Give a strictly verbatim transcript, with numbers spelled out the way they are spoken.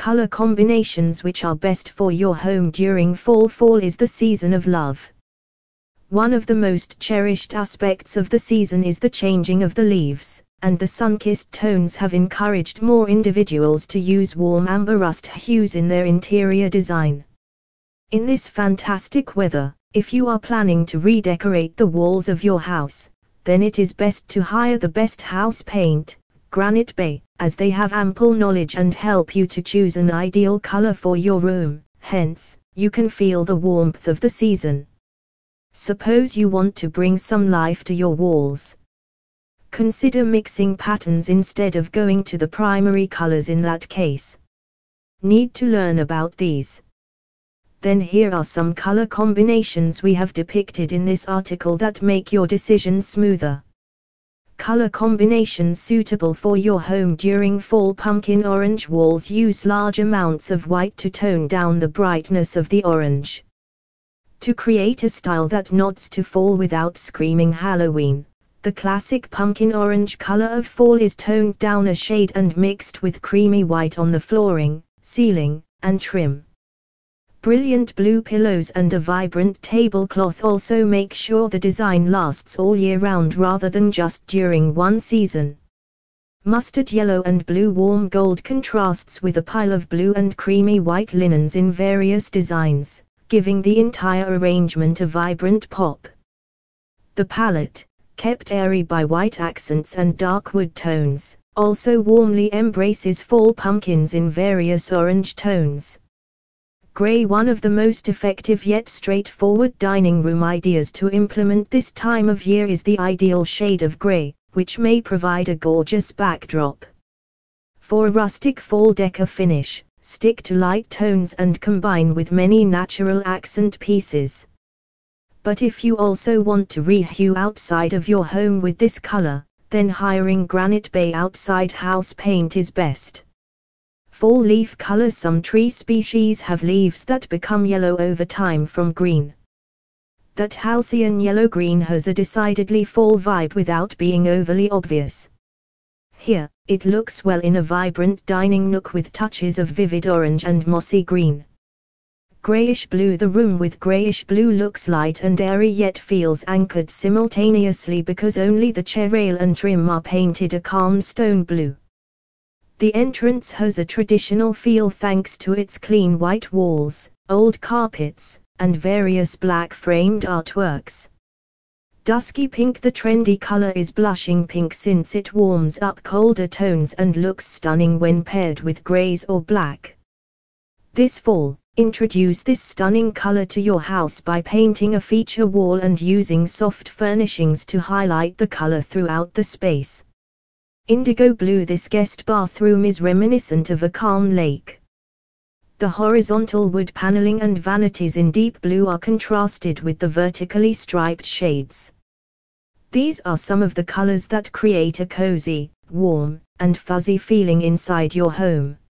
color combinations which are best for your home during fall. Fall is the season of love. One of the most cherished aspects of the season is the changing of the leaves, and the sun-kissed tones have encouraged more individuals to use warm amber rust hues in their interior design. In this fantastic weather, if you are planning to redecorate the walls of your house, then it is best to hire the best house paint, Granite Bay, as they have ample knowledge and help you to choose an ideal color for your room. Hence, you can feel the warmth of the season. Suppose you want to bring some life to your walls. Consider mixing patterns instead of going to the primary colors in that case. Need to learn about these? Then here are some color combinations we have depicted in this article that make your decision smoother. Color combinations suitable for your home during fall. Pumpkin orange walls use large amounts of white to tone down the brightness of the orange. To create a style that nods to fall without screaming Halloween, the classic pumpkin orange color of fall is toned down a shade and mixed with creamy white on the flooring, ceiling, and trim. Brilliant blue pillows and a vibrant tablecloth also make sure the design lasts all year round rather than just during one season. Mustard yellow and blue warm gold contrasts with a pile of blue and creamy white linens in various designs, giving the entire arrangement a vibrant pop. The palette, kept airy by white accents and dark wood tones, also warmly embraces fall pumpkins in various orange tones. Grey. One of the most effective yet straightforward dining room ideas to implement this time of year is the ideal shade of grey, which may provide a gorgeous backdrop. For a rustic fall decor finish, stick to light tones and combine with many natural accent pieces. But if you also want to rehue outside of your home with this color, then hiring Granite Bay outside house paint is best. Fall leaf color. Some tree species have leaves that become yellow over time from green. That halcyon yellow-green has a decidedly fall vibe without being overly obvious. Here, it looks well in a vibrant dining nook with touches of vivid orange and mossy green. Grayish blue. The room with grayish blue looks light and airy yet feels anchored simultaneously because only the chair rail and trim are painted a calm stone blue. The entrance has a traditional feel thanks to its clean white walls, old carpets, and various black framed artworks. Dusky pink. The trendy color is blushing pink since it warms up colder tones and looks stunning when paired with grays or black. This fall, introduce this stunning color to your house by painting a feature wall and using soft furnishings to highlight the color throughout the space. Indigo blue. This guest bathroom is reminiscent of a calm lake. The horizontal wood paneling and vanities in deep blue are contrasted with the vertically striped shades. These are some of the colors that create a cozy, warm, and fuzzy feeling inside your home.